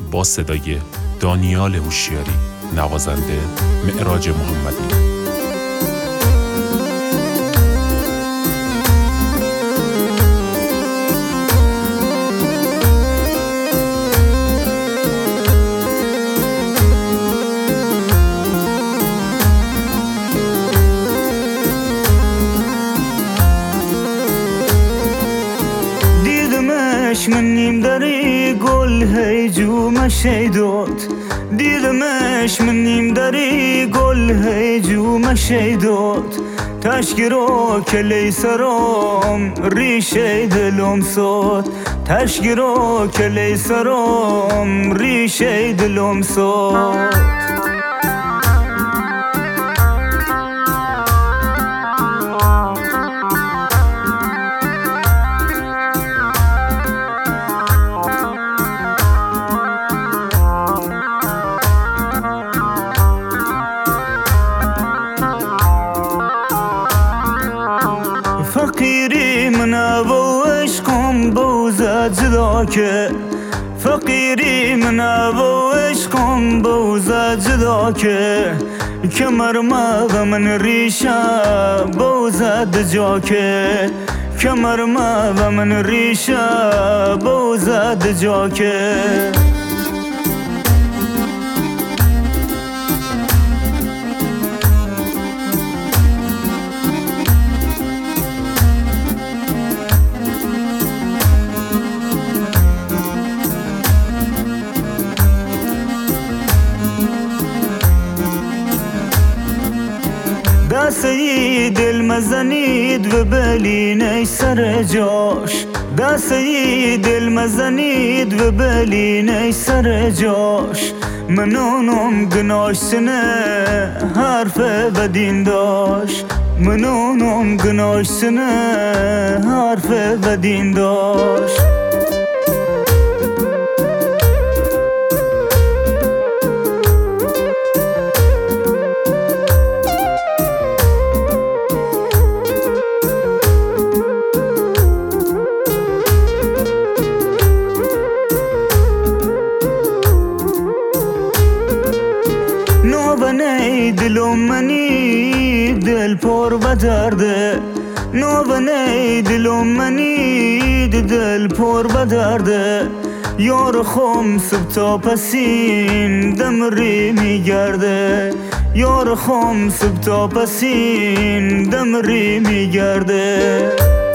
با صدای دانیال هوشیاری، نوازنده معراج محمدی. منیم داری گل هیجو مشیدوت دیدمش منیم داری گل هیجو مشیدوت تشگیرو کلی سرام ریشه دلم سوت تشگیرو کلی سرام ریشه دلم سوت فقیری من با عشقم بوزد جدا فقیری من با عشقم بوزد جدا کمر ما من ریشه بوزد جا کمر ما من ریشه بوزد جا سيد المزانيد وباليني سر جوش دا سيد المزانيد وباليني سر جوش منونم قناش سنة هارفة بدين داش منونم قناش سنة هارفة بدين داش نوبني دلوم مني دل پر بدرده نوبني دلوم مني دل پر بدرده یار خم سبتا پسین دمری میگرده یار خم سبتا پسین دمری میگرده